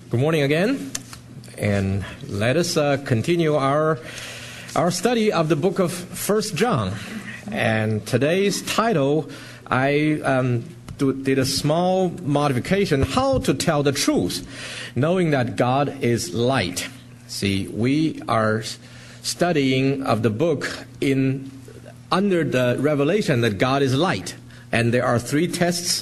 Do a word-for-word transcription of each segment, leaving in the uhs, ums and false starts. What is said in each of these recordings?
Good morning again, and let us uh, continue our our study of the book of First John. And today's title, I um, do, did a small modification: how to tell the truth, knowing that God is light. See, we are studying of the book in under the revelation that God is light, and there are three tests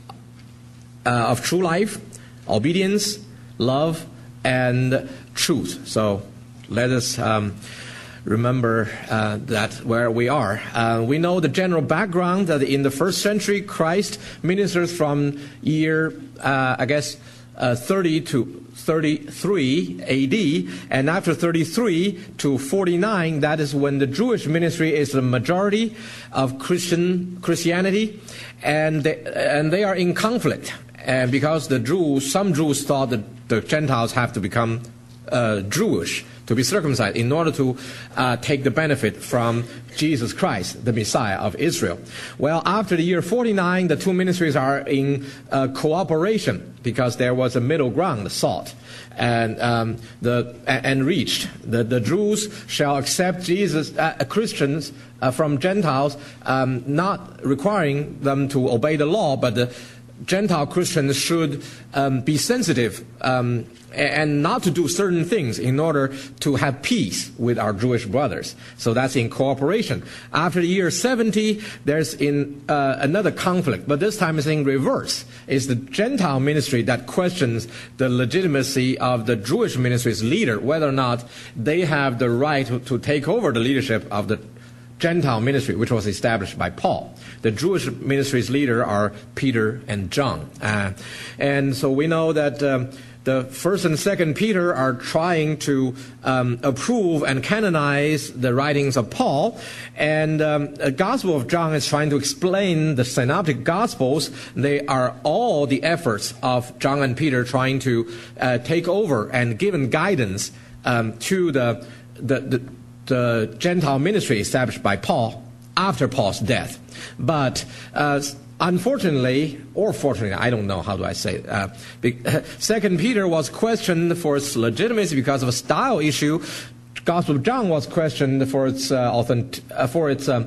uh, of true life: obedience, love, and truth. So let us um, remember uh, that where we are. Uh, we know the general background that in the first century, Christ ministers from year, uh, I guess, uh, thirty to thirty-three A D, and after thirty-three to forty-nine, that is when the Jewish ministry is the majority of Christian Christianity, and they, and they are in conflict. And because the Jews, some Jews thought that the Gentiles have to become uh, Jewish, to be circumcised, in order to uh, take the benefit from Jesus Christ, the Messiah of Israel. Well, after the year forty-nine, the two ministries are in uh, cooperation, because there was a middle ground sought and um, the and reached. The, the Jews shall accept Jesus, uh, Christians uh, from Gentiles, um, not requiring them to obey the law, but the Gentile Christians should um, be sensitive um, and not to do certain things in order to have peace with our Jewish brothers. So that's in cooperation. After the year seventy, there's in uh, another conflict, but this time it's in reverse. It's the Gentile ministry that questions the legitimacy of the Jewish ministry's leader, whether or not they have the right to, to take over the leadership of the Gentile ministry, which was established by Paul. The Jewish ministry's leader are Peter and John. Uh, and so we know that um, the first and second Peter are trying to um, approve and canonize the writings of Paul. And um, the Gospel of John is trying to explain the Synoptic Gospels. They are all the efforts of John and Peter trying to uh, take over and give guidance um, to the the, the the Gentile ministry established by Paul after Paul's death. But uh, unfortunately, or fortunately, I don't know how do I say it, uh, Second Peter was questioned for its legitimacy because of a style issue. Gospel of John was questioned for its uh, authentic, uh, for its um,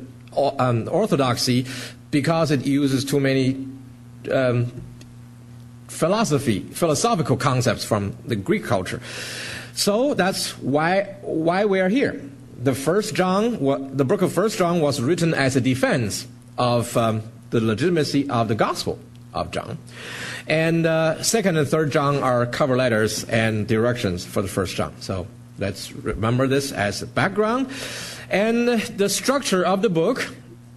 um, orthodoxy because it uses too many um, philosophy, philosophical concepts from the Greek culture. So that's why why we are here. The First John, the book of First John, was written as a defense of um, the legitimacy of the Gospel of John, and uh, Second and Third John are cover letters and directions for the First John. So let's remember this as a background, and the structure of the book,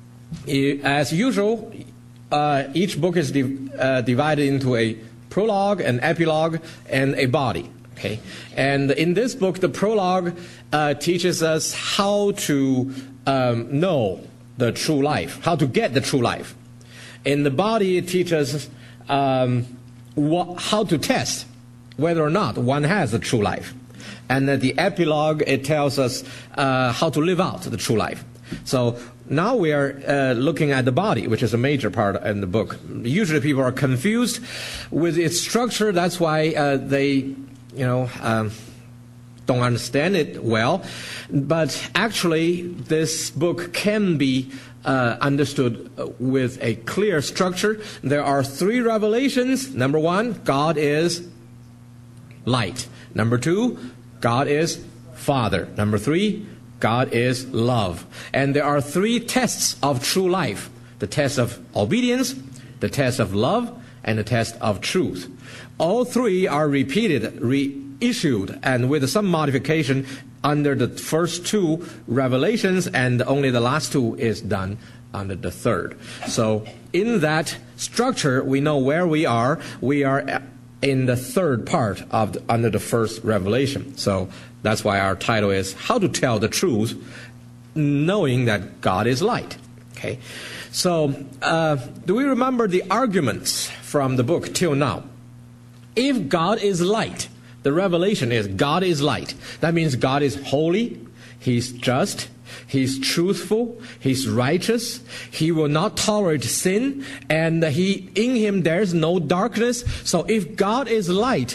as usual, uh, each book is div- uh, divided into a prologue, an epilogue, and a body. Okay, and in this book, the prologue uh, teaches us how to um, know the true life, how to get the true life. In the body, it teaches um, what, how to test whether or not one has the true life. And at the epilogue, it tells us uh, how to live out the true life. So now we are uh, looking at the body, which is a major part in the book. Usually people are confused with its structure. That's why uh, they... you know, um, don't understand it well. But actually, this book can be uh, understood with a clear structure. There are three revelations. Number one, God is light. Number two, God is Father. Number three, God is love. And there are three tests of true life: the test of obedience, the test of love, and the test of truth. All three are repeated, reissued, and with some modification under the first two revelations, and only the last two is done under the third. So in that structure, we know where we are. We are in the third part of the, under the first revelation. So that's why our title is How to Tell the Truth, Knowing that God is Light. Okay. So uh, do we remember the arguments from the book till now? If God is light, the revelation is God is light. That means God is holy, He's just, He's truthful, He's righteous, He will not tolerate sin, and he in Him there is no darkness. So if God is light,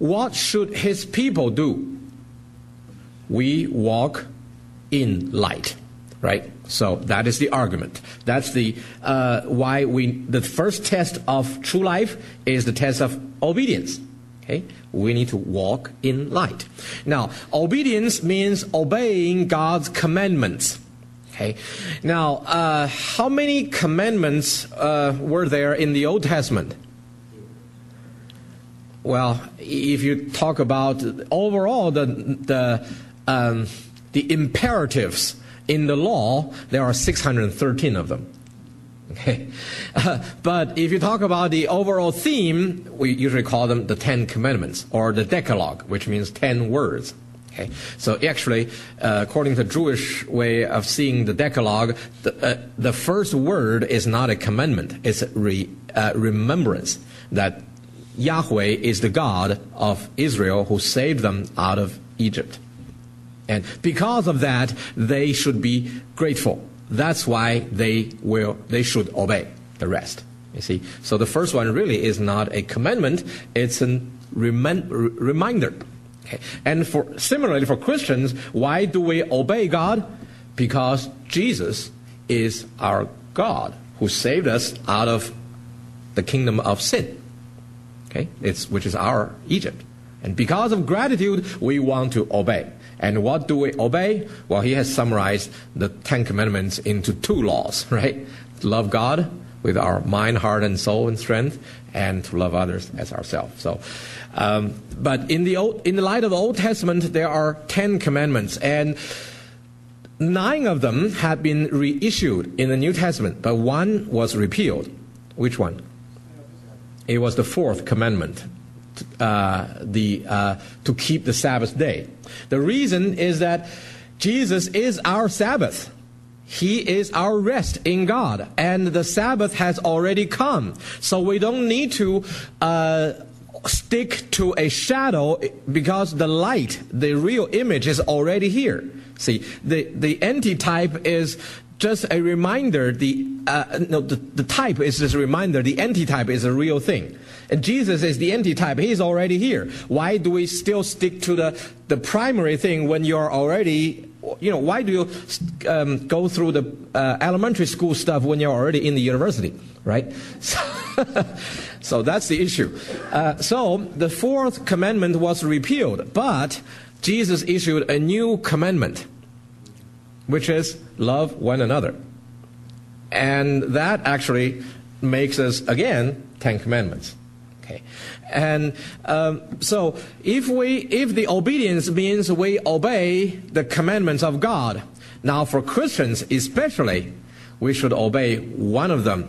what should his people do? We walk in light, right? So that is the argument. That's the uh, why we the first test of true life is the test of obedience. Okay, we need to walk in light. Now, obedience means obeying God's commandments. Okay, now uh, how many commandments uh, were there in the Old Testament? Well, if you talk about overall the the um, the imperatives in the law, there are six hundred thirteen of them. Okay, uh, but if you talk about the overall theme, we usually call them the Ten Commandments or the Decalogue, which means ten words. Okay, so actually, uh, according to the Jewish way of seeing the Decalogue, the, uh, the first word is not a commandment; it's a re, uh, remembrance that Yahweh is the God of Israel who saved them out of Egypt. And because of that, they should be grateful. That's why they will, they should obey the rest. You see? So the first one really is not a commandment, it's a remind, reminder. Okay. And for, similarly for Christians, why do we obey God? Because Jesus is our God who saved us out of the kingdom of sin. Okay, it's, which is our Egypt. And because of gratitude, we want to obey. And what do we obey? Well, he has summarized the Ten Commandments into two laws, right? To love God with our mind, heart, and soul and strength, and to love others as ourselves. So, um, but in the old, in the light of the Old Testament, there are Ten Commandments, and nine of them have been reissued in the New Testament, but one was repealed. Which one? It was the fourth commandment, uh, the uh, to keep the Sabbath day. The reason is that Jesus is our Sabbath. He is our rest in God, and the Sabbath has already come. So we don't need to uh, stick to a shadow because the light, the real image, is already here. See, the the antitype is just a reminder. The uh, no, the, the type is just a reminder. The antitype is a real thing. And Jesus is the antitype. He's already here. Why do we still stick to the, the primary thing when you're already, you know, why do you um, go through the uh, elementary school stuff when you're already in the university, right? So, so that's the issue. Uh, so the fourth commandment was repealed, but Jesus issued a new commandment, which is love one another. And that actually makes us, again, Ten Commandments. Okay, and um, so if we, if the obedience means we obey the commandments of God, now for Christians especially, we should obey one of them,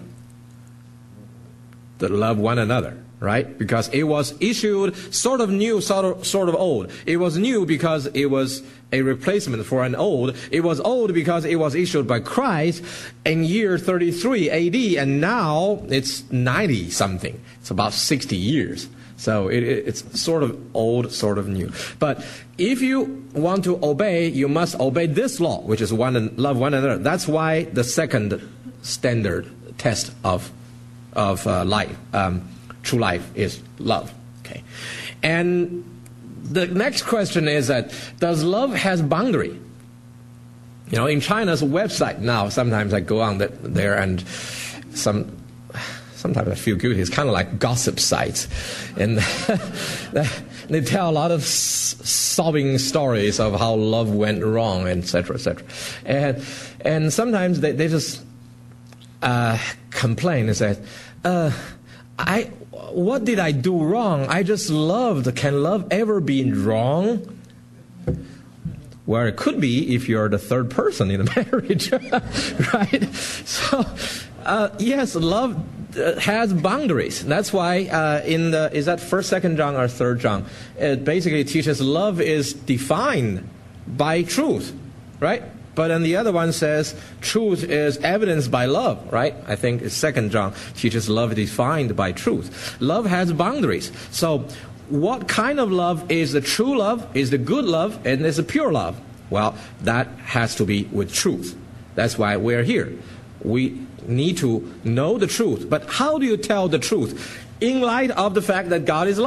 to love one another, right? Because it was issued sort of new, sort of, sort of old. It was new because it was a replacement for an old. It was old because it was issued by Christ in year thirty-three A D, and now it's ninety something. It's about sixty years. So it, it's sort of old, sort of new. But if you want to obey, you must obey this law, which is one and love one another. That's why the second standard test of of uh, life, um, true life, is love. Okay, and the next question is that, does love has boundary? You know, in China's website now, sometimes I go on the, there and some, sometimes I feel guilty. It's kind of like gossip sites. And they tell a lot of sobbing stories of how love went wrong, et cetera, et cetera. And, and sometimes they, they just uh, complain and say, uh, I... what did I do wrong? I just loved. Can love ever be wrong? Well, it could be if you're the third person in a marriage, right? So, uh, yes, love uh, has boundaries. That's why uh, in the, is that first, second John, or third John? It basically teaches love is defined by truth, right? But then the other one says truth is evidenced by love, right? I think Second John teaches love defined by truth. Love has boundaries. So what kind of love is the true love, is the good love, and is the pure love? Well, that has to be with truth. That's why we're here. We need to know the truth. But how do you tell the truth? In light of the fact that God is light.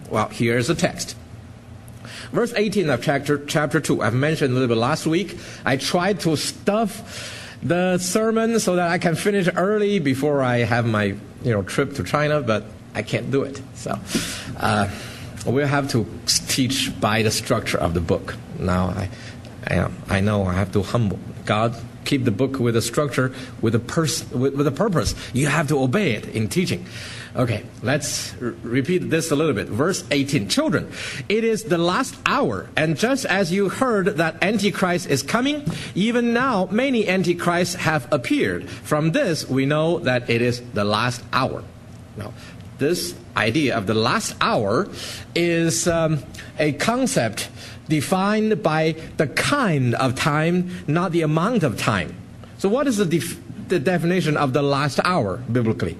Well, here's the text. Verse eighteen of chapter, chapter two, I've mentioned a little bit last week. I tried to stuff the sermon so that I can finish early before I have my you know trip to China, but I can't do it. So uh, we'll have to teach by the structure of the book. Now, I, I, I know I have to humble God. Keep the book with a structure, with a pers- with, with a purpose. You have to obey it in teaching. Okay, let's r- repeat this a little bit. Verse eighteen. Children, it is the last hour, and just as you heard that Antichrist is coming, even now many Antichrists have appeared. From this, we know that it is the last hour. Now, this idea of the last hour is um, a concept defined by the kind of time, not the amount of time. So what is the, def- the definition of the last hour biblically?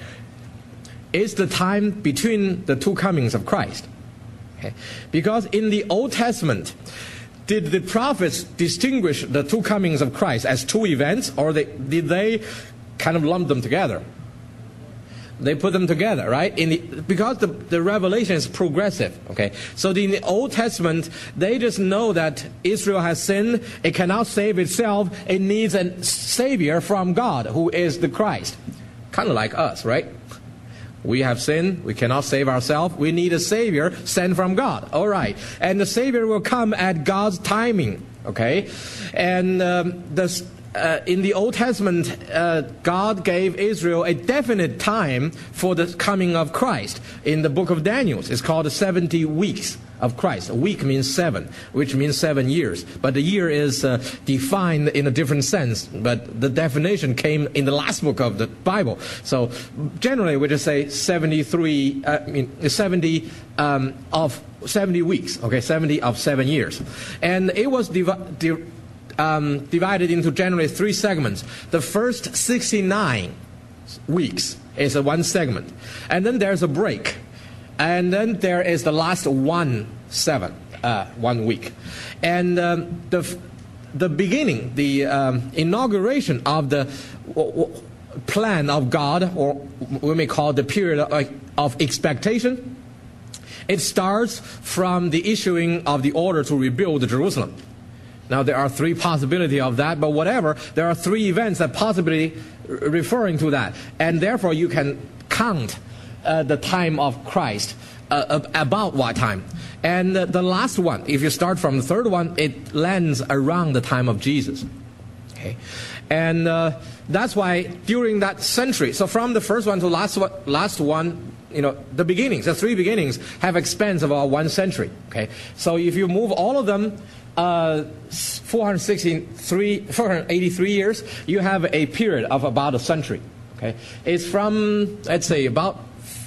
It's the time between the two comings of Christ. Okay? Because in the Old Testament, did the prophets distinguish the two comings of Christ as two events, or they, did they kind of lump them together? They put them together, right? In the, because the, the revelation is progressive, okay? So in the Old Testament, they just know that Israel has sinned. It cannot save itself. It needs a Savior from God, who is the Christ. Kind of like us, right? We have sinned. We cannot save ourselves. We need a Savior sent from God. All right. And the Savior will come at God's timing, okay? And um, the... Uh, in the Old Testament, uh, God gave Israel a definite time for the coming of Christ. In the book of Daniel, it's called the seventy weeks of Christ. A week means seven, which means seven years. But the year is uh, defined in a different sense. But the definition came in the last book of the Bible. So generally, we just say seventy-three, uh, I mean, seventy um, of seventy weeks. Okay, seventy of seven years, and it was divided. Um, divided into generally three segments. The first sixty-nine weeks is a one segment, and then there's a break, and then there is the last one seven, uh, one week, and um, the the beginning, the um, inauguration of the w- w- plan of God, or we may call it the period of, of expectation. It starts from the issuing of the order to rebuild Jerusalem. Now, there are three possibilities of that, but whatever, there are three events that possibly referring to that. And therefore, you can count uh, the time of Christ, uh, about what time. And uh, the last one, if you start from the third one, it lands around the time of Jesus. Okay, and uh, that's why during that century, so from the first one to last one, last one, you know, the beginnings, the three beginnings have a span of about one century. Okay, so if you move all of them, Uh, four hundred sixty-three, four hundred eighty-three years, you have a period of about a century. Okay, it's from, let's say, about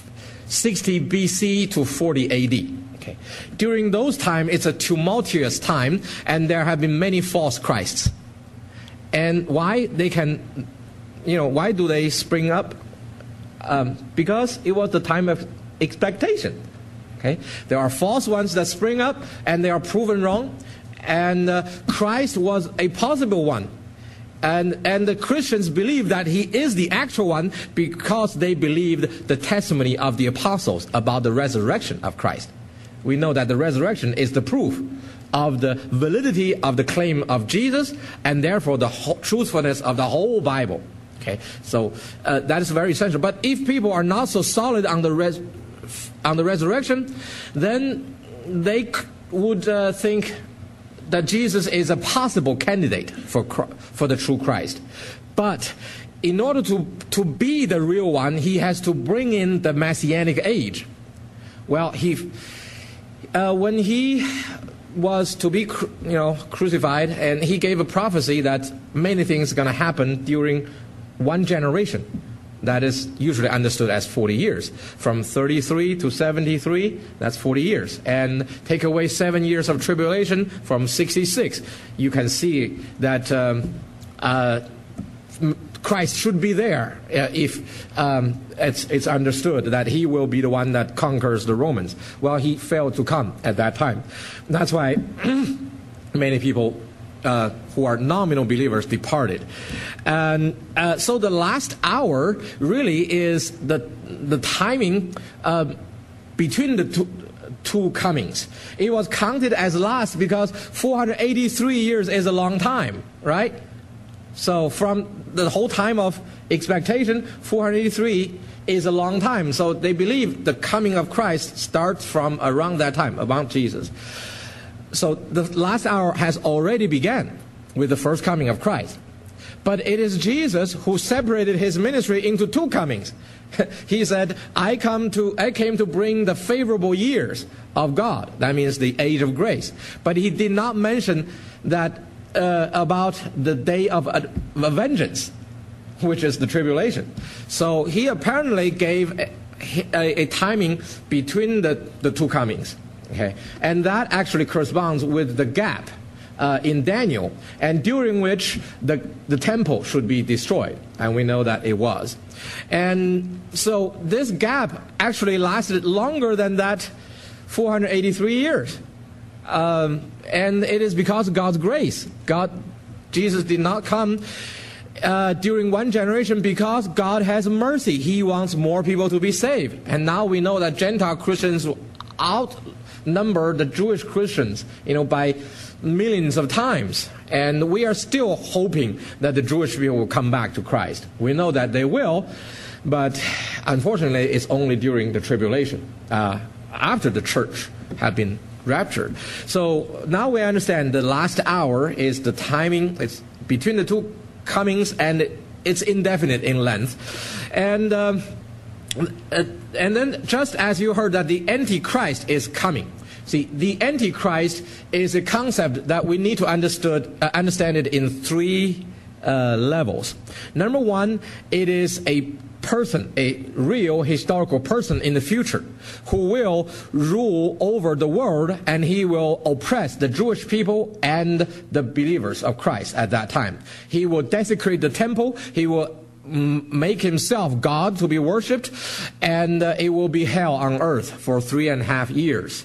sixty B C to forty A D. Okay, during those time, it's a tumultuous time, and there have been many false Christs. And why they can, you know, why do they spring up? Um, because it was the time of expectation. Okay, there are false ones that spring up, and they are proven wrong. And uh, Christ was a possible one. And, and the Christians believe that he is the actual one because they believed the testimony of the apostles about the resurrection of Christ. We know that the resurrection is the proof of the validity of the claim of Jesus, and therefore the whole truthfulness of the whole Bible. Okay, so uh, that is very essential. But if people are not so solid on the res- on the resurrection, then they c- would uh, think that Jesus is a possible candidate for for the true Christ. But in order to, to be the real one, he has to bring in the Messianic age. Well, he uh, when he was to be you know crucified, and he gave a prophecy that many things are going to happen during one generation. That is usually understood as forty years. From thirty-three to seventy-three, that's forty years. And take away seven years of tribulation from sixty-six. You can see that um, uh, Christ should be there uh, if um, it's, it's understood that he will be the one that conquers the Romans. Well, he failed to come at that time. That's why many people Uh, who are nominal believers departed. And uh, so the last hour really is the the timing uh, between the two, two comings. It was counted as last because four hundred eighty-three years is a long time, right? So from the whole time of expectation, four hundred eighty-three is a long time. So they believe the coming of Christ starts from around that time, about Jesus. So the last hour has already begun with the first coming of Christ. But it is Jesus who separated his ministry into two comings. He said, I come to I came to bring the favorable years of God. That means the age of grace. But he did not mention that uh, about the day of, uh, of vengeance, which is the tribulation. So he apparently gave a, a, a timing between the, the two comings. Okay? And that actually corresponds with the gap Uh, in Daniel, and during which the, the temple should be destroyed. And we know that it was. And so this gap actually lasted longer than that four hundred eighty-three years. Um, and it is because of God's grace. God, Jesus did not come uh, during one generation because God has mercy. He wants more people to be saved. And now we know that Gentile Christians outnumber the Jewish Christians, you know, by millions of times, and we are still hoping that the Jewish people will come back to Christ. We know that they will, but unfortunately it's only during the tribulation, uh, after the church have been raptured. So now we understand the last hour is the timing, it's between the two comings, and it's indefinite in length. And um, and then just as you heard that the Antichrist is coming. See, the Antichrist is a concept that we need to understood, uh, understand it in three uh, levels. Number one, it is a person, a real historical person in the future who will rule over the world, and he will oppress the Jewish people and the believers of Christ at that time. He will desecrate the temple. He will make himself God to be worshipped, and uh, it will be hell on earth for three and a half years.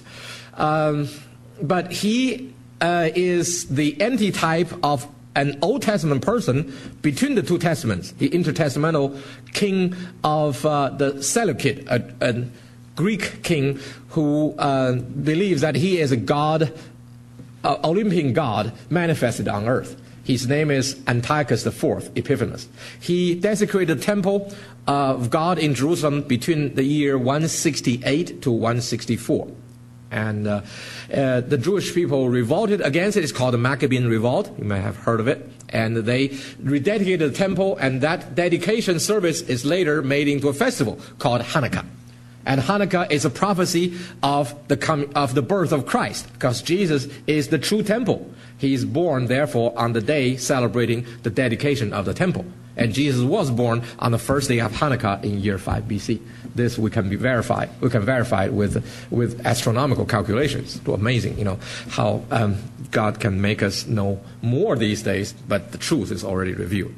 Um, but he uh, is the antitype of an Old Testament person between the two testaments, the intertestamental king of uh, the Seleucid, a, a Greek king who uh, believes that he is a god, uh, Olympian god manifested on earth. His name is Antiochus the Fourth, Epiphanes. He desecrated the temple of God in Jerusalem between the year one sixty-eight to one sixty-four. And uh, uh, the Jewish people revolted against it. It's called the Maccabean Revolt. You may have heard of it. And they rededicated the temple, and that dedication service is later made into a festival called Hanukkah. And Hanukkah is a prophecy of the com- of the birth of Christ, because Jesus is the true temple. He is born, therefore, on the day celebrating the dedication of the temple. And Jesus was born on the first day of Hanukkah in year five B C. This we can be verified. We can verify it with with astronomical calculations. It's amazing, you know, how um, God can make us know more these days, but the truth is already revealed.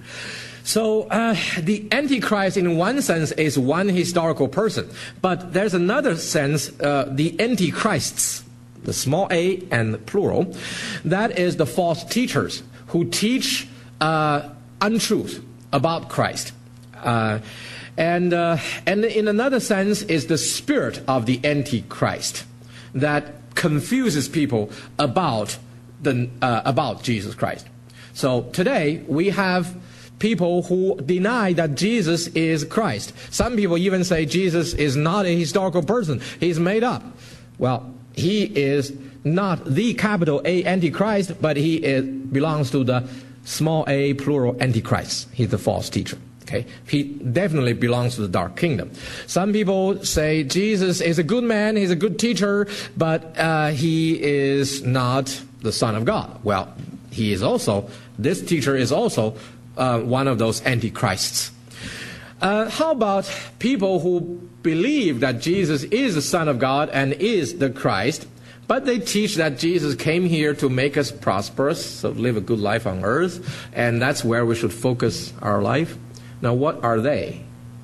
So uh, the Antichrist, in one sense, is one historical person, but there's another sense, uh, the Antichrists, the small a and plural, that is the false teachers who teach uh, untruth about Christ. Uh, and, uh, and in another sense is the spirit of the Antichrist that confuses people about, the, uh, about Jesus Christ. So today we have people who deny that Jesus is Christ. Some people even say Jesus is not a historical person. He's made up. Well, he is not the capital A Antichrist, but he is, belongs to the small a plural Antichrist. He's the false teacher. Okay, he definitely belongs to the dark kingdom. Some people say Jesus is a good man, he's a good teacher, but uh, he is not the Son of God. Well, he is also, this teacher is also uh, one of those antichrists. Uh, how about people who believe that Jesus is the Son of God and is the Christ, but they teach that Jesus came here to make us prosperous, so live a good life on earth, and that's where we should focus our life? Now, what are they?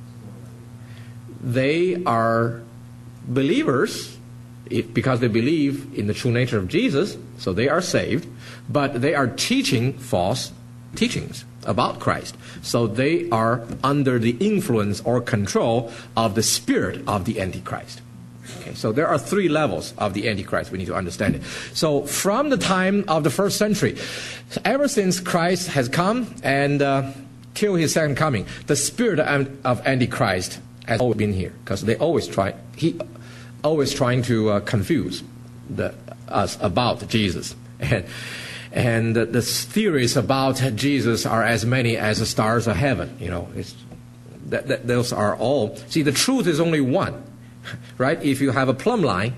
They are believers because they believe in the true nature of Jesus, so they are saved, but they are teaching false teachings about Christ. So they are under the influence or control of the spirit of the Antichrist. Okay, so there are three levels of the Antichrist. We need to understand it. So from the time of the first century, ever since Christ has come and uh, till his second coming, the spirit of Antichrist has always been here, because they always try. He always trying to uh, confuse the, us about Jesus, and and the, the theories about Jesus are as many as the stars of heaven. You know, it's, that, that those are all. See, the truth is only one. Right? If you have a plumb line,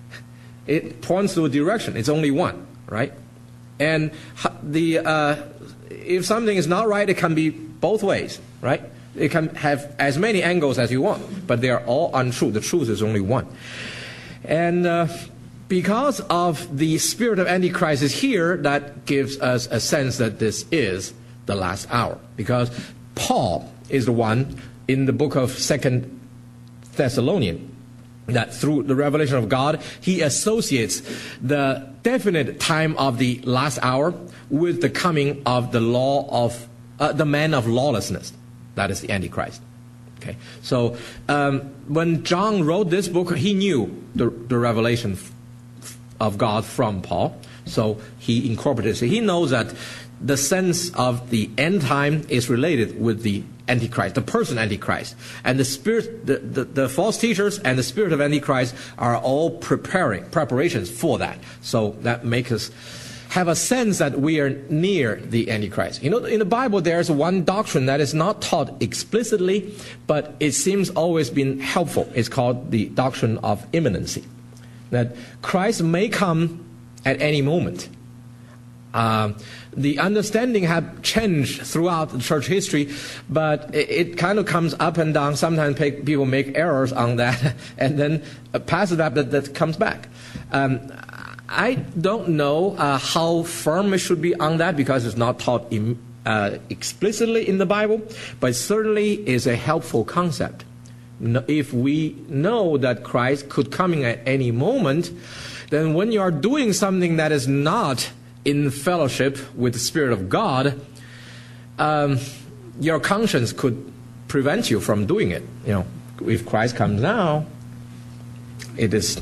it points to a direction. It's only one, right? And the uh, if something is not right, it can be both ways, right? It can have as many angles as you want, but they are all untrue. The truth is only one. And uh, because of the spirit of Antichrist is here, that gives us a sense that this is the last hour. Because Paul is the one in the book of Second Thessalonians, that through the revelation of God, he associates the definite time of the last hour with the coming of the law of uh, the man of lawlessness. That is the Antichrist. Okay, so um, when John wrote this book, he knew the, the revelation of God from Paul, so he incorporated it. He knows that the sense of the end time is related with the Antichrist, the person Antichrist. And the spirit, the, the, the false teachers and the spirit of Antichrist are all preparing, preparations for that. So that makes us have a sense that we are near the Antichrist. You know, in the Bible there's one doctrine that is not taught explicitly, but it seems always been helpful. It's called the doctrine of imminency. That Christ may come at any moment. Uh, the understanding have changed throughout the church history, but it, it kind of comes up and down. Sometimes people make errors on that, and then pass it up that, that comes back. Um, I don't know uh, how firm it should be on that, because it's not taught in, uh, explicitly in the Bible, but certainly is a helpful concept. If we know that Christ could come in at any moment, then when you are doing something that is not in fellowship with the Spirit of God, um, your conscience could prevent you from doing it. You know, if Christ comes now, it is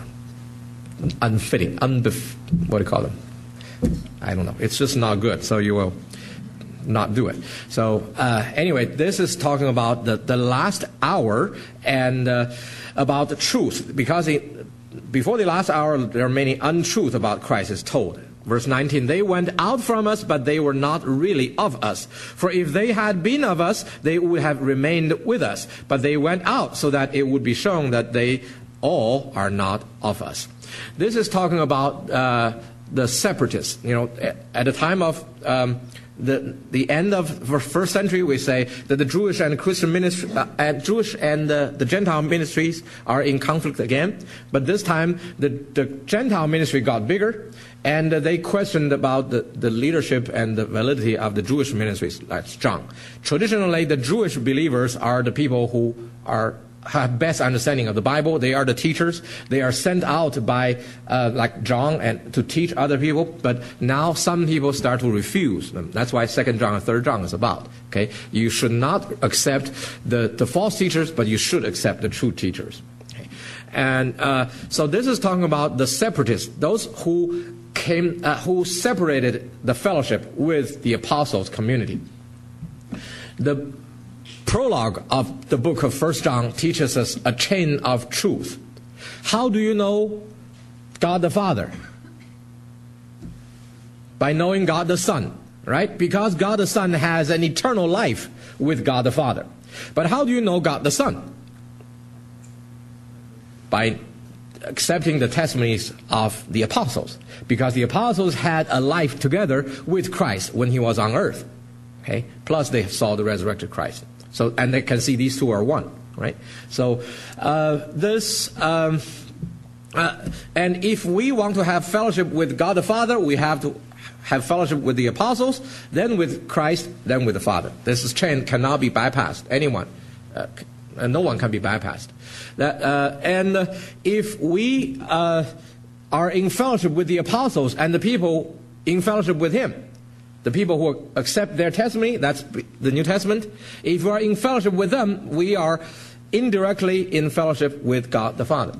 unfitting, unbef- what do you call it? I don't know. It's just not good, so you will not do it. So uh, anyway, this is talking about the, the last hour and uh, about the truth, because it, before the last hour, there are many untruths about Christ is told. Verse nineteen, they went out from us, but they were not really of us. For if they had been of us, they would have remained with us. But they went out so that it would be shown that they all are not of us. This is talking about uh, the separatists. You know, at the time of um, the the end of the first century, we say that the Jewish and Christian ministry, uh, and Jewish and uh, the Gentile ministries are in conflict again. But this time, the the Gentile ministry got bigger, and uh, they questioned about the, the leadership and the validity of the Jewish ministries. That's John. Traditionally, the Jewish believers are the people who are have best understanding of the Bible. They are the teachers. They are sent out by uh, like John and to teach other people. But now some people start to refuse them. That's why Second John and Third John is about. Okay, you should not accept the the false teachers, but you should accept the true teachers. Okay? And uh, so this is talking about the separatists, those who came, uh, who separated the fellowship with the apostles' community. The prologue of the book of First John teaches us a chain of truth. How do you know God the Father? By knowing God the Son, right? Because God the Son has an eternal life with God the Father. But how do you know God the Son? By accepting the testimonies of the apostles. Because the apostles had a life together with Christ when he was on earth. Okay? Plus they saw the resurrected Christ. So, and they can see these two are one, right? So, uh, this, um, uh, and if we want to have fellowship with God the Father, we have to have fellowship with the apostles, then with Christ, then with the Father. This chain cannot be bypassed. Anyone, uh, no one can be bypassed. That, uh, and uh, if we uh, are in fellowship with the apostles and the people in fellowship with Him, the people who accept their testimony, that's the New Testament. If we are in fellowship with them, we are indirectly in fellowship with God the Father.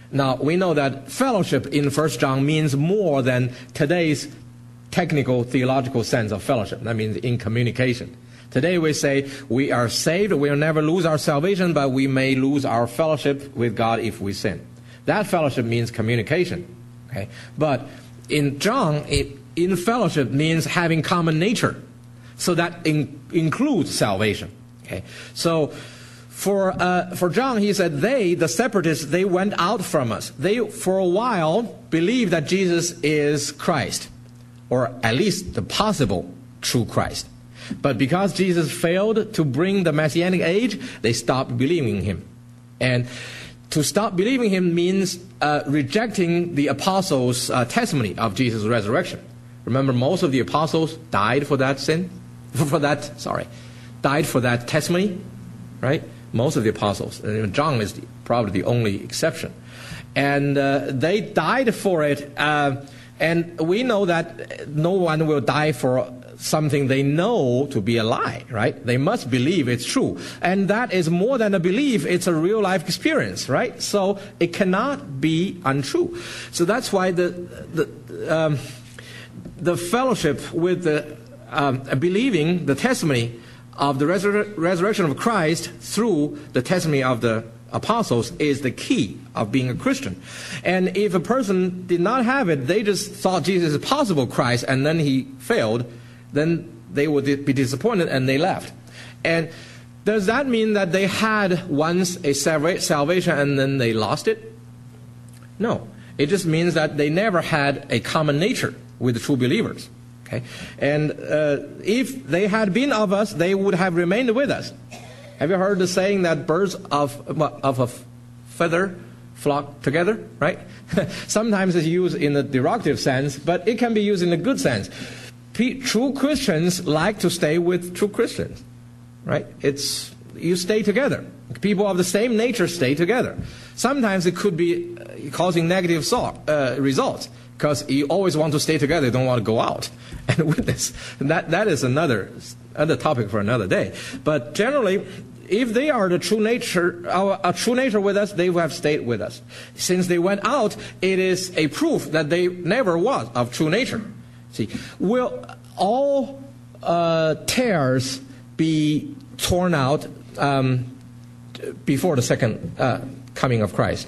Now, we know that fellowship in First John means more than today's technical theological sense of fellowship. That means in communication. Today we say we are saved, we'll never lose our salvation, but we may lose our fellowship with God if we sin. That fellowship means communication. Okay? But in John, it, in fellowship means having common nature. So that in, includes salvation. Okay? So for, uh, for John, he said, they, the separatists, they went out from us. They, for a while, believed that Jesus is Christ, or at least the possible true Christ. But because Jesus failed to bring the Messianic age, they stopped believing him. And to stop believing him means uh, rejecting the apostles' uh, testimony of Jesus' resurrection. Remember, most of the apostles died for that sin, for that, sorry, died for that testimony, right? Most of the apostles. John is the, probably the only exception. And uh, they died for it. Uh, and we know that no one will die for something they know to be a lie, right? They must believe it's true. And that is more than a belief, it's a real life experience, right? So it cannot be untrue. So that's why the the um, the fellowship with the um, believing the testimony of the resur- resurrection of Christ through the testimony of the apostles is the key of being a Christian. And if a person did not have it, they just thought Jesus is a possible Christ, and then he failed, then they would be disappointed and they left. And does that mean that they had once a salvation and then they lost it? No. It just means that they never had a common nature with the true believers. Okay? And uh, if they had been of us, they would have remained with us. Have you heard the saying that birds of, of a feather flock together, right? Sometimes it's used in a derogative sense, but it can be used in a good sense. True Christians like to stay with true Christians, right? It's, you stay together. People of the same nature stay together. Sometimes it could be causing negative so, uh, results, because you always want to stay together, you don't want to go out and witness. And that, that is another, another topic for another day. But generally, if they are the true nature, our, our true nature with us, they will have stayed with us. Since they went out, it is a proof that they never was of true nature. See, will all uh, tares be torn out um, before the second uh, coming of Christ?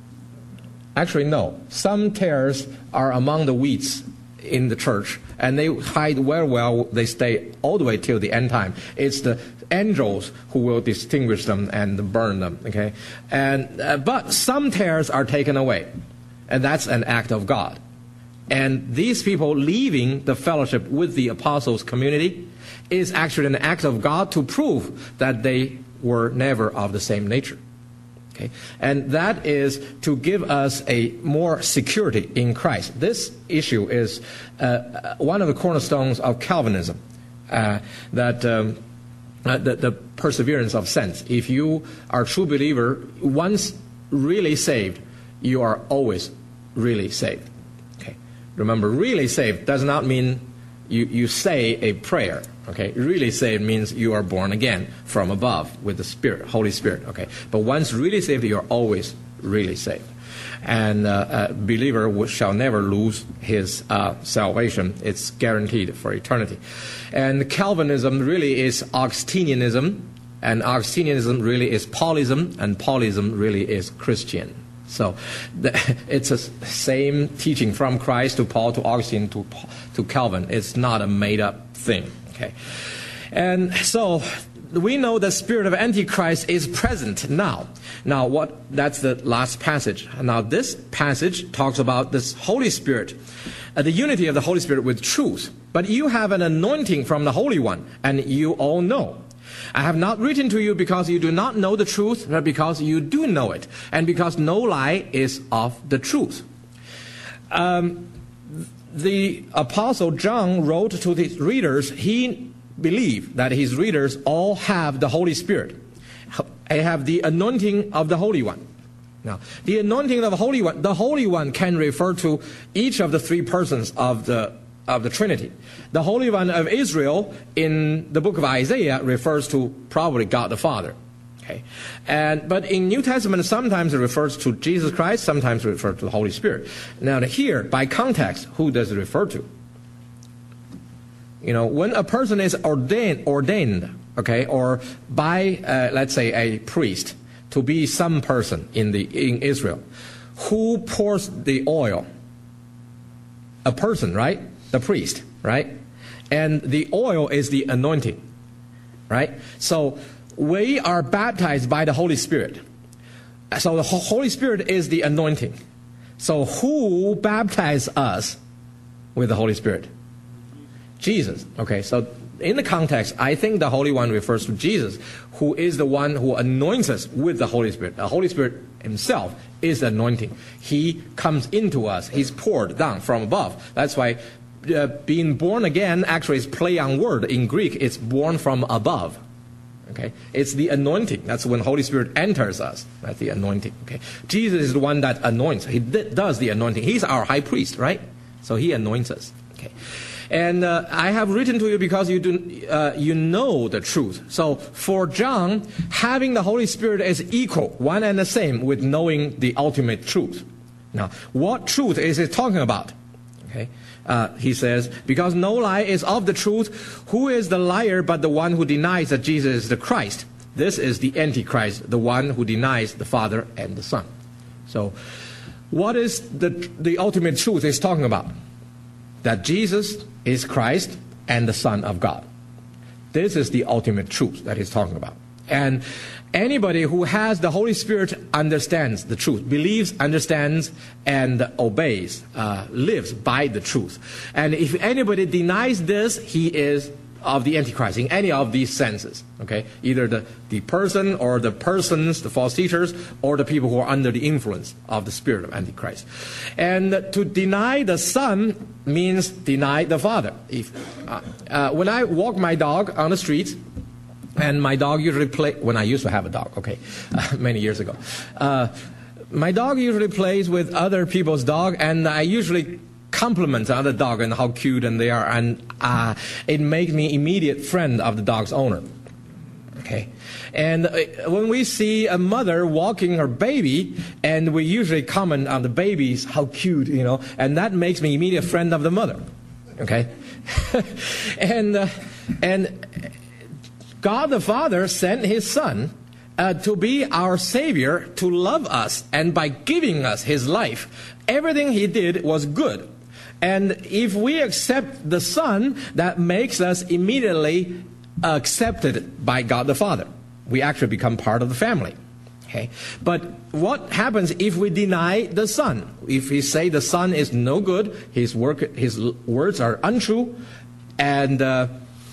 Actually, no. Some tares are among the weeds in the church, and they hide very well. They stay all the way till the end time. It's the angels who will distinguish them and burn them. Okay, and uh, but some tares are taken away, and that's an act of God. And these people leaving the fellowship with the apostles' community is actually an act of God to prove that they were never of the same nature. Okay? And that is to give us a more security in Christ. This issue is uh, one of the cornerstones of Calvinism, uh, that um, uh, the, the perseverance of sense. If you are a true believer, once really saved, you are always really saved. Remember, really saved does not mean you, you say a prayer. Okay, really saved means you are born again from above with the Spirit, Holy Spirit. Okay, but once really saved, you are always really saved. And uh, a believer shall never lose his uh, salvation. It's guaranteed for eternity. And Calvinism really is Augustinianism, and Augustinianism really is Paulism, and Paulism really is Christian. So the, it's the same teaching from Christ to Paul to Augustine to to Calvin. It's not a made-up thing. Okay, and so we know the spirit of Antichrist is present now. Now, what? That's the last passage. Now, this passage talks about this Holy Spirit, uh, the unity of the Holy Spirit with truth. But you have an anointing from the Holy One, and you all know. I have not written to you because you do not know the truth, but because you do know it, and because no lie is of the truth. Um, the Apostle John wrote to his readers, he believed that his readers all have the Holy Spirit. They have the anointing of the Holy One. Now, the anointing of the Holy One, the Holy One can refer to each of the three persons of the of the Trinity. The Holy One of Israel in the book of Isaiah refers to probably God the Father. Okay, and but in New Testament, sometimes it refers to Jesus Christ, sometimes it refers to the Holy Spirit. Now here, by context, who does it refer to? You know, when a person is ordained, ordained, okay, or by, uh, let's say, a priest to be some person in the in Israel, who pours the oil? A person, right? The priest, right? And the oil is the anointing, right? So we are baptized by the Holy Spirit. So the Holy Spirit is the anointing. So who baptized us with the Holy Spirit? Jesus. Okay, so in the context, I think the Holy One refers to Jesus, who is the one who anoints us with the Holy Spirit. The Holy Spirit himself is the anointing. He comes into us. He's poured down from above. That's why uh, being born again actually is play on word. In Greek, it's born from above. Okay, it's the anointing. That's when Holy Spirit enters us. That's the anointing. Okay, Jesus is the one that anoints. He does the anointing. He's our high priest, right? So he anoints us. Okay, and uh, I have written to you because you do uh, you know the truth. So for John, having the Holy Spirit is equal, one and the same, with knowing the ultimate truth. Now, what truth is it talking about? Okay. Uh, he says, because no lie is of the truth. Who is the liar but the one who denies that Jesus is the Christ? This is the Antichrist, the one who denies the Father and the Son. So, what is the, the ultimate truth he's talking about? That Jesus is Christ and the Son of God. This is the ultimate truth that he's talking about. And anybody who has the Holy Spirit understands the truth, believes, understands, and obeys, uh, lives by the truth. And if anybody denies this, he is of the Antichrist in any of these senses. Okay, either the, the person or the persons, the false teachers, or the people who are under the influence of the spirit of Antichrist. And to deny the Son means deny the Father. If uh, uh, when I walk my dog on the streets, and my dog usually play, when I used to have a dog, okay, uh, many years ago. Uh, my dog usually plays with other people's dog, and I usually compliment the other dog and how cute and they are, and uh, it makes me immediate friend of the dog's owner. Okay, and uh, when we see a mother walking her baby, and we usually comment on the babies, how cute, you know, and that makes me immediate friend of the mother. Okay, and uh, and. God the Father sent His Son uh, to be our Savior, to love us, and by giving us His life, everything He did was good. And if we accept the Son, that makes us immediately accepted by God the Father. We actually become part of the family. Okay? But what happens if we deny the Son? If we say the Son is no good, His work, His words are untrue, and uh,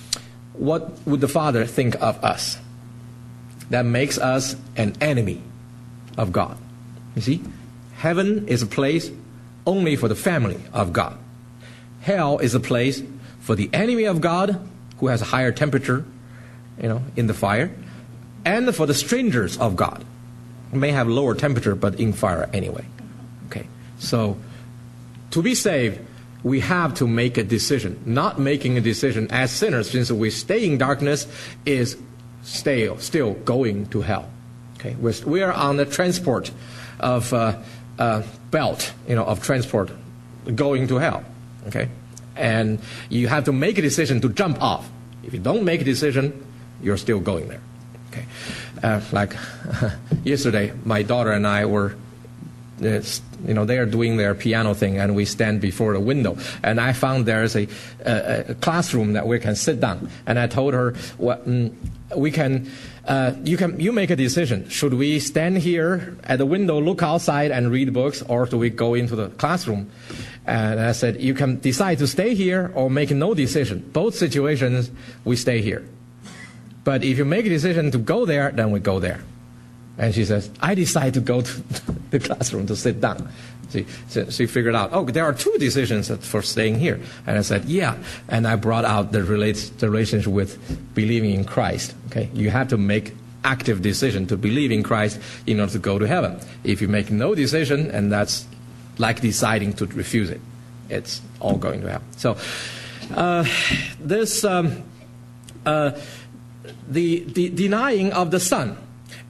what would the Father think of us? That makes us an enemy of God. You see, heaven is a place only for the family of God. Hell is a place for the enemy of God, who has a higher temperature, you know, in the fire, and for the strangers of God, who may have lower temperature but in fire anyway. Okay, so to be saved, we have to make a decision. Not making a decision as sinners, since we stay in darkness, is stay, still going to hell. Okay, we're, we are on the transport of uh, uh, belt, you know, of transport going to hell. Okay, and you have to make a decision to jump off. If you don't make a decision, you're still going there. Okay, uh, like yesterday, my daughter and I were. It's, you know, they are doing their piano thing, and we stand before the window. And I found there is a, a, a classroom that we can sit down. And I told her, well, mm, we can, uh, you can, you make a decision. Should we stand here at the window, look outside, and read books, or do we go into the classroom? And I said, you can decide to stay here or make no decision. Both situations, we stay here. But if you make a decision to go there, then we go there. And she says, I decide to go to the classroom to sit down. She, she figured out, oh, there are two decisions for staying here. And I said, yeah. And I brought out the, relates, the relationship with believing in Christ. Okay, you have to make active decision to believe in Christ in order to go to heaven. If you make no decision, and that's like deciding to refuse it, it's all going to hell. So uh, this, um, uh, the, the denying of the Son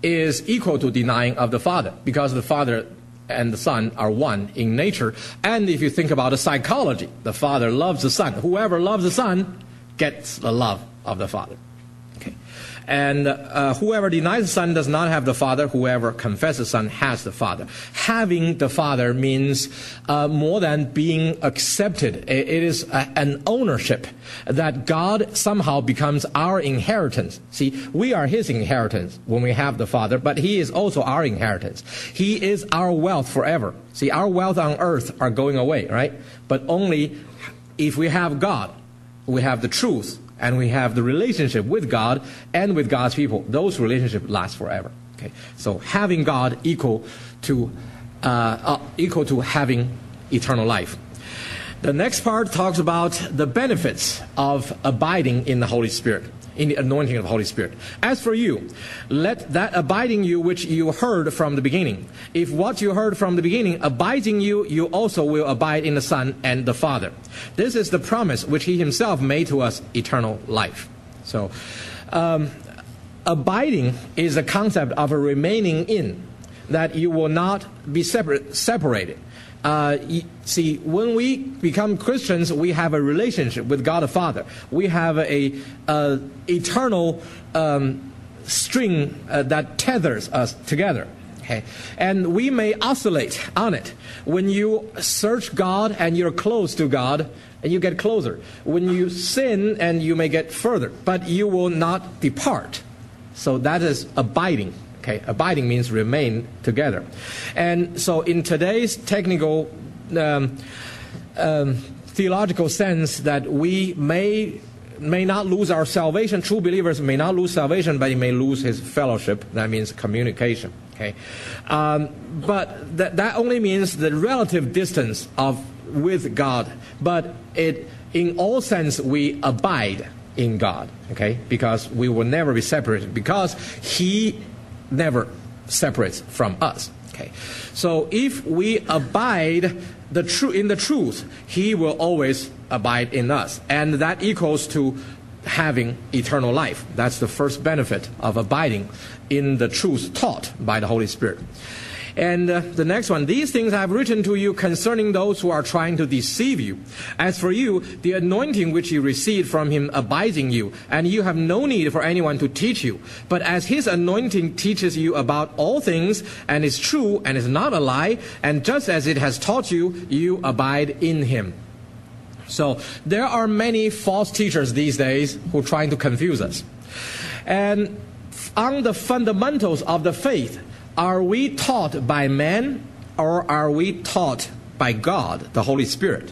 is equal to denying of the Father, because the Father and the Son are one in nature. And if you think about the psychology, the Father loves the Son. Whoever loves the Son gets the love of the Father. Okay. And uh, whoever denies the Son does not have the Father. Whoever confesses the Son has the Father. Having the Father means uh, more than being accepted. It is a, an ownership that God somehow becomes our inheritance. See, we are His inheritance when we have the Father, but He is also our inheritance. He is our wealth forever. See, our wealth on earth are going away, right? But only if we have God, we have the truth, and we have the relationship with God and with God's people. Those relationships last forever. Okay, so having God equal to uh, uh, equal to having eternal life. The next part talks about the benefits of abiding in the Holy Spirit, in the anointing of the Holy Spirit. As for you, let that abide in you which you heard from the beginning. If what you heard from the beginning abides in you, you also will abide in the Son and the Father. This is the promise which He Himself made to us, eternal life. So, um, abiding is a concept of a remaining in, that you will not be separate, separated. Uh, see, when we become Christians, we have a relationship with God the Father. We have a, a eternal um, string uh, that tethers us together. Okay, and we may oscillate on it. When you search God and you're close to God, and you get closer. When you sin, and you may get further, but you will not depart. So that is abiding. Okay, abiding means remain together. And so in today's technical um, um, theological sense, that we may may not lose our salvation, true believers may not lose salvation, but he may lose his fellowship. That means communication. Okay, um, but that, that only means the relative distance of with God. But it, in all sense, we abide in God. Okay, because we will never be separated, because He never separates from us. Okay, so if we abide the tru- in the truth, He will always abide in us, and that equals to having eternal life. That's the first benefit of abiding in the truth taught by the Holy Spirit. And uh, the next one, these things I have written to you concerning those who are trying to deceive you. As for you, the anointing which you received from Him abides in you, and you have no need for anyone to teach you. But as His anointing teaches you about all things, and is true and is not a lie, and just as it has taught you, you abide in Him. So there are many false teachers these days who are trying to confuse us. And on the fundamentals of the faith, are we taught by man, or are we taught by God, the Holy Spirit?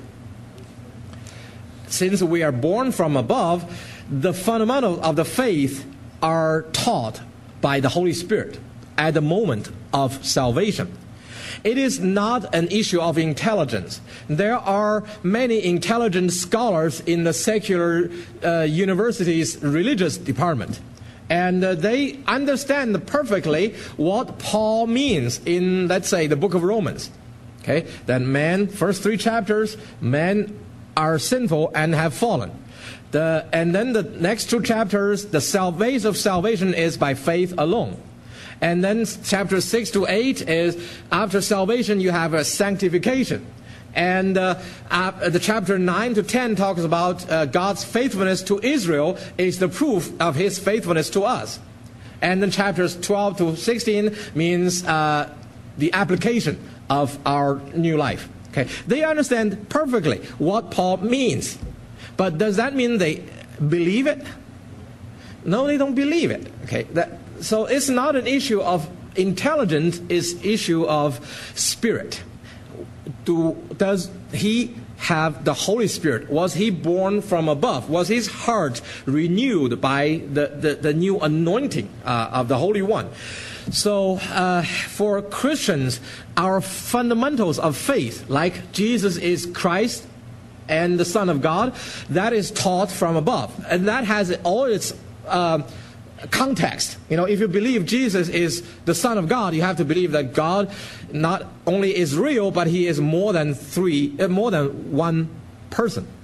Since we are born from above, the fundamentals of the faith are taught by the Holy Spirit at the moment of salvation. It is not an issue of intelligence. There are many intelligent scholars in the secular uh, university's religious department. And uh, they understand perfectly what Paul means in, let's say, the book of Romans. Okay, that man, first three chapters, men are sinful and have fallen. The, and then the next two chapters, the salvation of salvation is by faith alone. And then chapter six to eight is after salvation you have a sanctification. And uh, uh, the chapter nine to ten talks about uh, God's faithfulness to Israel is the proof of His faithfulness to us. And then chapters twelve to sixteen means uh, the application of our new life. Okay, they understand perfectly what Paul means. But does that mean they believe it? No, they don't believe it. Okay, that, so it's not an issue of intelligence, it's issue of spirit. Do, does he have the Holy Spirit? Was he born from above? Was his heart renewed by the, the, the new anointing uh, of the Holy One? So uh, for Christians, our fundamentals of faith, like Jesus is Christ and the Son of God, that is taught from above. And that has all its uh, context. You know, if you believe Jesus is the Son of God, you have to believe that God not only is real, but He is more than three, uh, more than one person.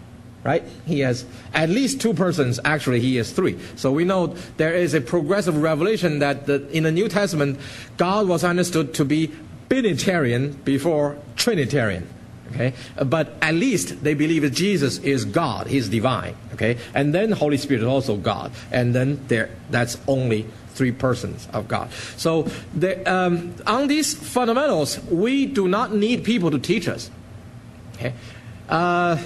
right? He has at least two persons. Actually, he has three. So we know there is a progressive revelation that the, in the New Testament, God was understood to be Binitarian before Trinitarian. Okay, but at least they believe that Jesus is God, He's divine. Okay, and then Holy Spirit is also God, and then there that's only three persons of God. So the, um, on these fundamentals, we do not need people to teach us. Okay, uh,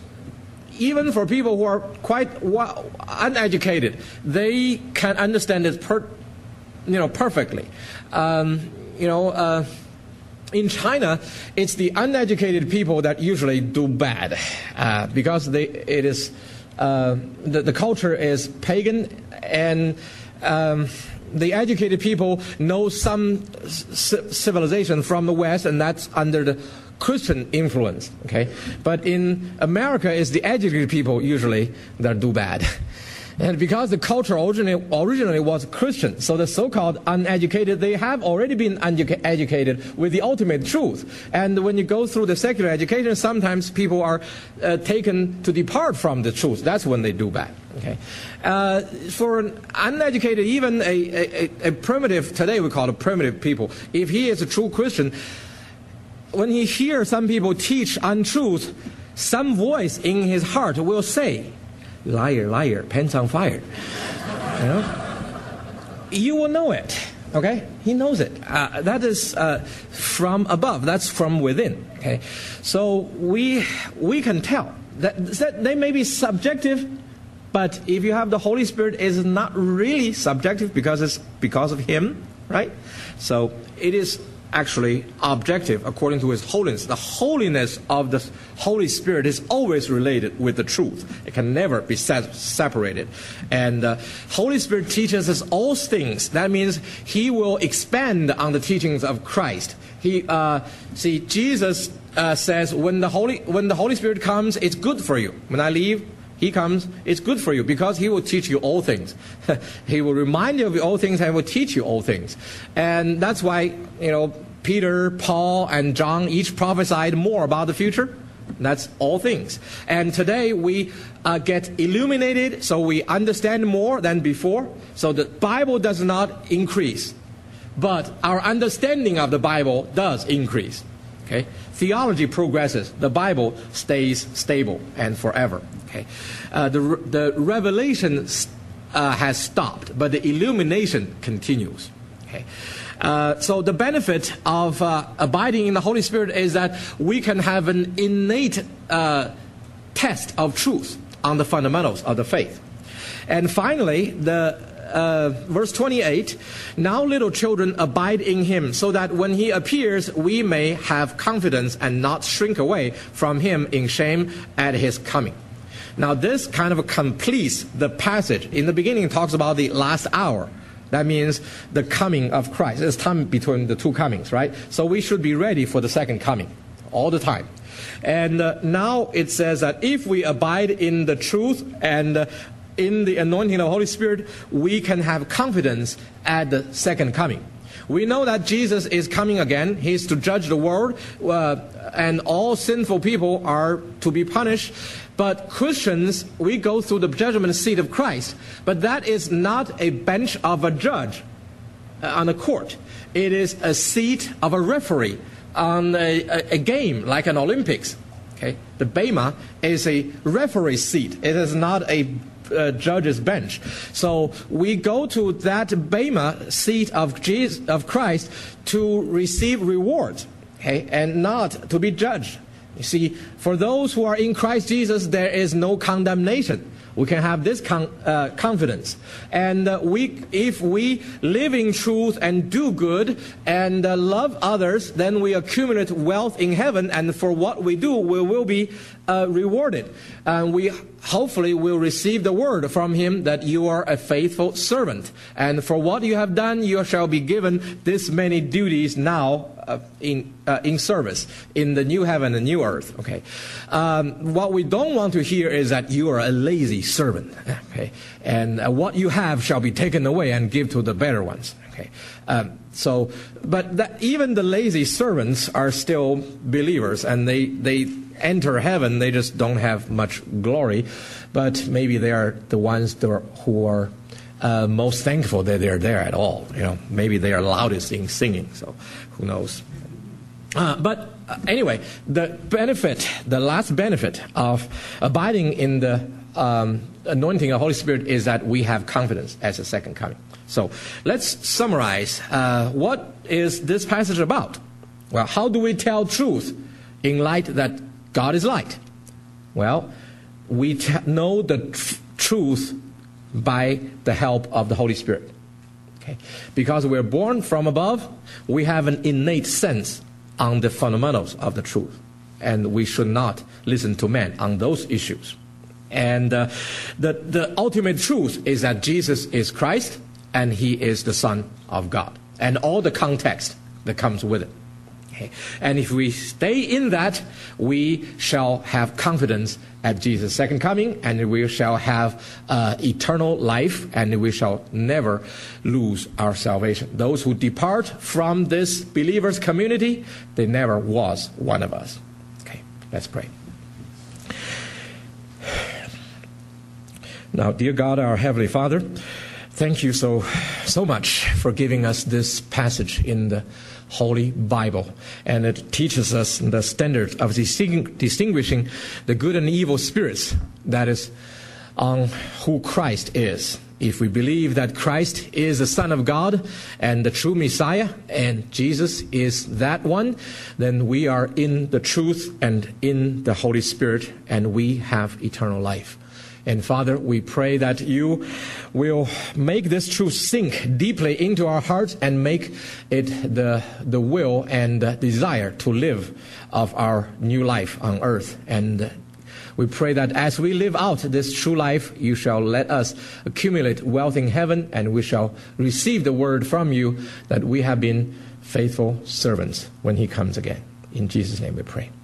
even for people who are quite well, uneducated, they can understand it per, you know, perfectly. Um, you know. Uh, In China, it's the uneducated people that usually do bad uh, because they, it is uh, the, the culture is pagan, and um, the educated people know some c- civilization from the West, and that's under the Christian influence. Okay, but in America, it's the educated people usually that do bad. And because the culture originally, originally was Christian, so the so-called uneducated, they have already been uneduca- educated with the ultimate truth. And when you go through the secular education, sometimes people are uh, taken to depart from the truth. That's when they do bad. Okay, uh, for an uneducated, even a, a, a primitive, today we call it primitive people, if he is a true Christian, when he hears some people teach untruth, some voice in his heart will say, liar, liar, pants on fire. You know? You will know it. Okay? He knows it. Uh, that is uh, from above. That's from within. Okay? So we we can tell. That, that they may be subjective, but if you have the Holy Spirit, it's not really subjective because it's because of Him, right? So it is actually objective according to His holiness. The holiness of the Holy Spirit is always related with the truth. It can never be se- separated. And uh, Holy Spirit teaches us all things. That means He will expand on the teachings of Christ. He uh, see Jesus uh, says when the Holy when the Holy Spirit comes, it's good for you. When I leave, He comes, it's good for you because He will teach you all things. He will remind you of all things and will teach you all things. And that's why, you know, Peter, Paul, and John each prophesied more about the future. That's all things. And today we uh, get illuminated, so we understand more than before. So the Bible does not increase, but our understanding of the Bible does increase. Okay? Theology progresses. The Bible stays stable and forever. Okay? Uh, the, the revelation uh, has stopped, but the illumination continues. Okay? Uh, so the benefit of uh, abiding in the Holy Spirit is that we can have an innate uh, test of truth on the fundamentals of the faith. And finally, the Uh, verse twenty-eight, now little children abide in Him, so that when He appears, we may have confidence and not shrink away from Him in shame at His coming. Now this kind of completes the passage. In the beginning it talks about the last hour. That means the coming of Christ. There's time between the two comings, right? So we should be ready for the second coming all the time. And uh, now it says that if we abide in the truth and uh, in the anointing of the Holy Spirit, we can have confidence at the second coming. We know that Jesus is coming again. He's to judge the world, uh, and all sinful people are to be punished. But Christians, we go through the judgment seat of Christ. But that is not a bench of a judge uh, on a court. It is a seat of a referee on a, a, a game like an Olympics. Okay? The Bema is a referee seat. It is not a Uh, judge's bench. So we go to that Bema seat of Jesus, of Christ, to receive rewards, okay, and not to be judged. You see, for those who are in Christ Jesus, there is no condemnation. We can have this con- uh, confidence. And uh, we, if we live in truth and do good and uh, love others, then we accumulate wealth in heaven, and for what we do, we will be uh, rewarded. And we hopefully will receive the word from Him that you are a faithful servant. And for what you have done, you shall be given this many duties now uh, in uh, in service in the new heaven and new earth. Okay. Um, what we don't want to hear is that you are a lazy servant. Okay, and uh, what you have shall be taken away and give to the better ones. Okay, um, so but that, even the lazy servants are still believers, and they they enter heaven. They just don't have much glory, but maybe they are the ones that are, who are uh, most thankful that they're there at all. You know, maybe they are loudest in singing. So who knows? Uh, but uh, anyway, the benefit, the last benefit of abiding in the um, anointing of the Holy Spirit is that we have confidence as a second coming. So let's summarize. Uh, what is this passage about? Well, how do we tell truth in light that God is light? Well, we t- know the tr- truth by the help of the Holy Spirit. Okay? Because we're born from above, we have an innate sense on the fundamentals of the truth. And we should not listen to men on those issues. And uh, the, the ultimate truth is that Jesus is Christ and He is the Son of God. And all the context that comes with it. Okay. And if we stay in that, we shall have confidence at Jesus' second coming, and we shall have uh, eternal life, and we shall never lose our salvation. Those who depart from this believers' community, they never was one of us. Okay, let's pray. Now, dear God, our Heavenly Father, thank you so, so much for giving us this passage in the Holy Bible. And it teaches us the standard of distinguishing the good and evil spirits, that is, on who Christ is. If we believe that Christ is the Son of God and the true Messiah, and Jesus is that one, then we are in the truth and in the Holy Spirit, and we have eternal life. And Father, we pray that you will make this truth sink deeply into our hearts and make it the, the will and the desire to live of our new life on earth. And we pray that as we live out this true life, you shall let us accumulate wealth in heaven, and we shall receive the word from you that we have been faithful servants when He comes again. In Jesus' name we pray.